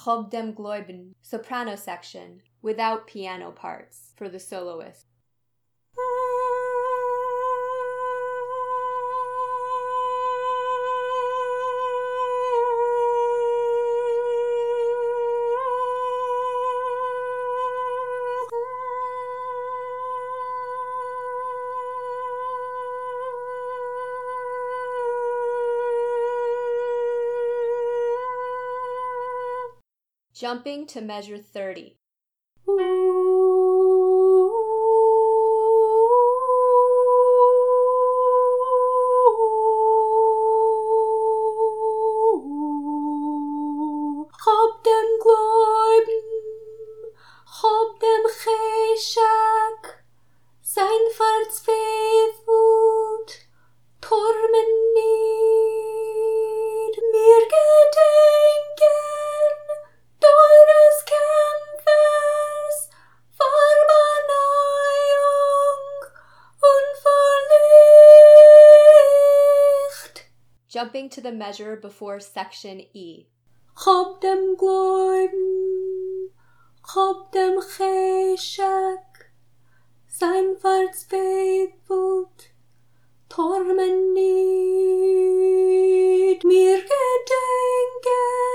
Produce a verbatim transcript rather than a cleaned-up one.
Hab dem Gläuben, soprano section, without piano parts for the soloist. Jumping to measure thirty. Hab dem Gläuben, hab dem Cheshak, sein verzweifelt, Tormen nied, mir gedenken, deures Kämpfers, Verbaneiung und Verlicht. Jumping to the measure before section E. Hab dem Gläuben, hab dem Cheshak, sein verzweifelt, Tormen nied, mir gedenken,